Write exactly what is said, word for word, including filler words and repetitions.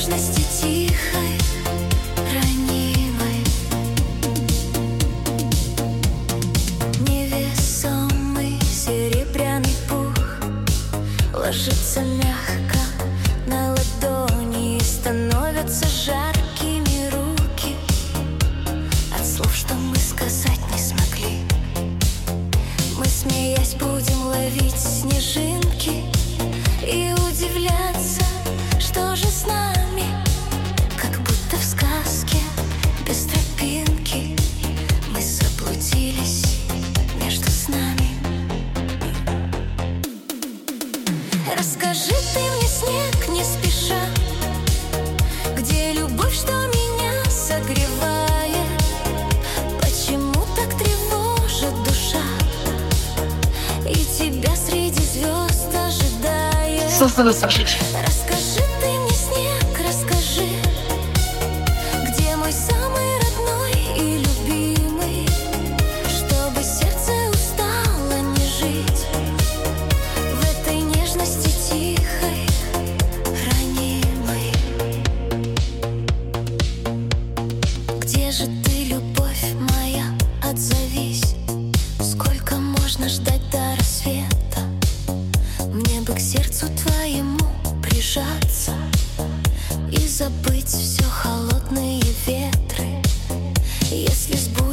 нежности тихой, ранимой. Невесомый серебряный пух ложится мягко на ладони, и становятся жаркими руки от слов, что мы сказать не смогли. Мы, смеясь, будем ловить снежинки и удивляться, что же с нами, как будто в сказке без тропинки мы заблудились между снами. Расскажи ты мне, снег, не спеша, где любовь, что меня согревает, почему так тревожит душа и тебя среди звезд ожидает. Расскажи ты мне, снег, расскажи, где мой самый родной и любимый, чтобы сердце устало не жить в этой нежности тихой, ранимой. Где же ты, любовь моя, отзовись, сколько можно ждать до рассвета? Мне бы к сердцу твоему прижаться и забыть все холодные ветры, если с